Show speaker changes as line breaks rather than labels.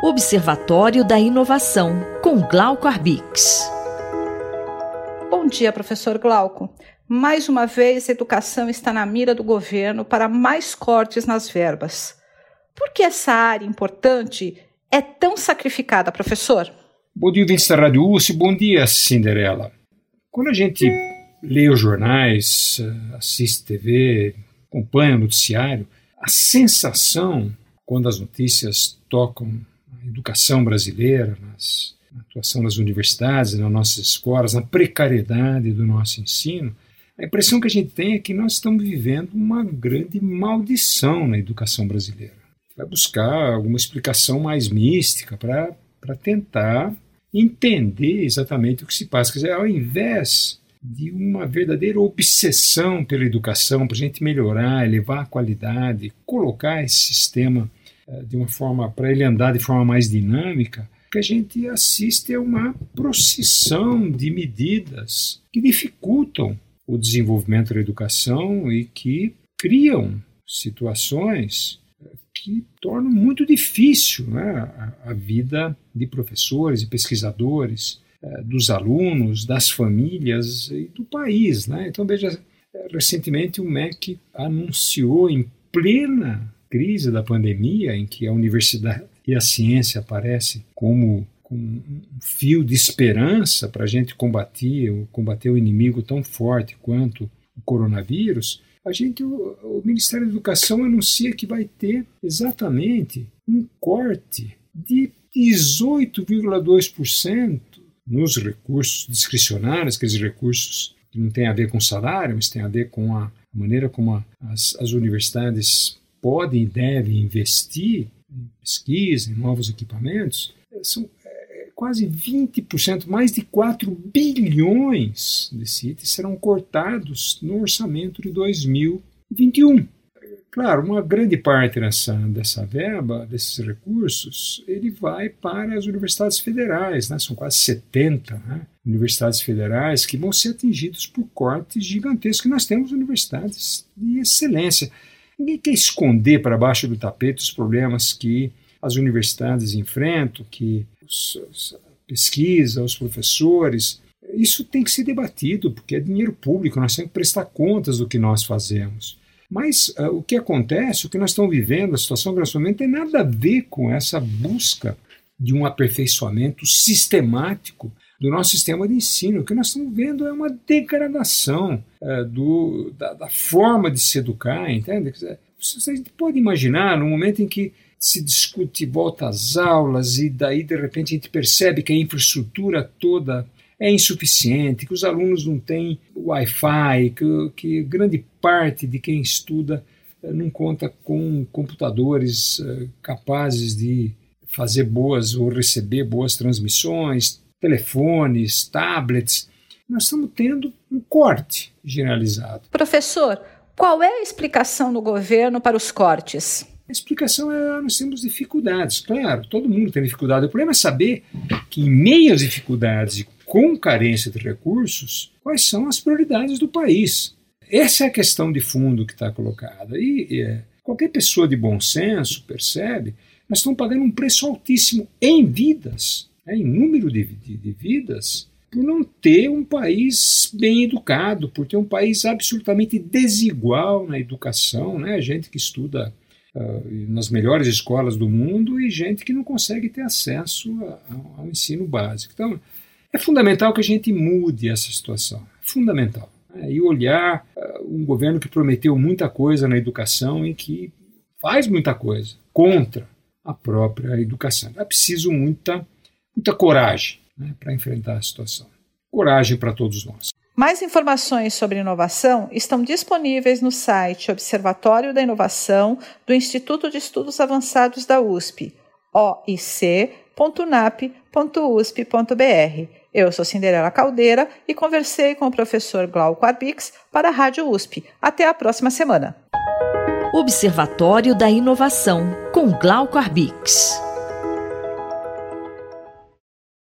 Observatório da Inovação, com Glauco Arbix.
Bom dia, professor Glauco. Mais uma vez, a educação está na mira do governo para mais cortes nas verbas. Por que essa área importante é tão sacrificada, professor?
Bom dia, ouvintes da Rádio USP. Bom dia, Cinderela. Quando a gente lê os jornais, assiste TV, acompanha o noticiário, a sensação, quando as notícias tocam a educação brasileira, na atuação das universidades, nas nossas escolas, na precariedade do nosso ensino, a impressão que a gente tem é que nós estamos vivendo uma grande maldição na educação brasileira. Vai buscar alguma explicação mais mística para tentar entender exatamente o que se passa. Quer dizer, ao invés de uma verdadeira obsessão pela educação, para a gente melhorar, elevar a qualidade, colocar esse sistema de uma forma, para ele andar de forma mais dinâmica, o que a gente assiste é uma procissão de medidas que dificultam o desenvolvimento da educação e que criam situações que tornam muito difícil, né, a vida de professores e pesquisadores, dos alunos, das famílias e do país, né? Então, veja, recentemente o MEC anunciou, em plena crise da pandemia, em que a universidade e a ciência aparecem como um fio de esperança para a gente combater o inimigo tão forte quanto o coronavírus, o Ministério da Educação anuncia que vai ter exatamente um corte de 18,2% nos recursos discricionários, aqueles recursos que não têm a ver com salário, mas têm a ver com a maneira como as universidades podem e devem investir em pesquisa, em novos equipamentos. São quase 20%, mais de 4 bilhões desses itens serão cortados no orçamento de 2021. Claro, uma grande parte dessa verba, desses recursos, ele vai para as universidades federais, né? São quase 70 universidades federais que vão ser atingidas por cortes gigantescos. Nós temos universidades de excelência. Ninguém quer esconder para baixo do tapete os problemas que as universidades enfrentam, que a pesquisa, os professores. Isso tem que ser debatido, porque é dinheiro público, nós temos que prestar contas do que nós fazemos. Mas o que acontece, o que nós estamos vivendo, a situação que nós estamos vivendo, tem nada a ver com essa busca de um aperfeiçoamento sistemático do nosso sistema de ensino. O que nós estamos vendo é uma degradação da forma de se educar, entende? Você pode imaginar, no momento em que se discute volta às aulas e daí, de repente, a gente percebe que a infraestrutura toda é insuficiente, que os alunos não têm Wi-Fi, que grande parte de quem estuda não conta com computadores capazes de fazer boas ou receber boas transmissões, telefones, tablets. Nós estamos tendo um corte generalizado.
Professor, qual é a explicação do governo para os cortes?
A explicação é: nós temos dificuldades. Claro, todo mundo tem dificuldade. O problema é saber que, em meio às dificuldades e com carência de recursos, quais são as prioridades do país. Essa é a questão de fundo que está colocada. E qualquer pessoa de bom senso percebe, nós estamos pagando um preço altíssimo em vidas, em número de vidas, por não ter um país bem educado, por ter um país absolutamente desigual na educação, né? Gente que estuda nas melhores escolas do mundo e gente que não consegue ter acesso ao ensino básico. Então, é fundamental que a gente mude essa situação. É fundamental. E olhar um governo que prometeu muita coisa na educação e que faz muita coisa contra a própria educação. É preciso muita coragem, né, para enfrentar a situação. Coragem para todos nós.
Mais informações sobre inovação estão disponíveis no site Observatório da Inovação do Instituto de Estudos Avançados da USP, oic.unap.usp.br. Eu sou Cinderela Caldeira e conversei com o professor Glauco Arbix para a Rádio USP. Até a próxima semana.
Observatório da Inovação, com Glauco Arbix.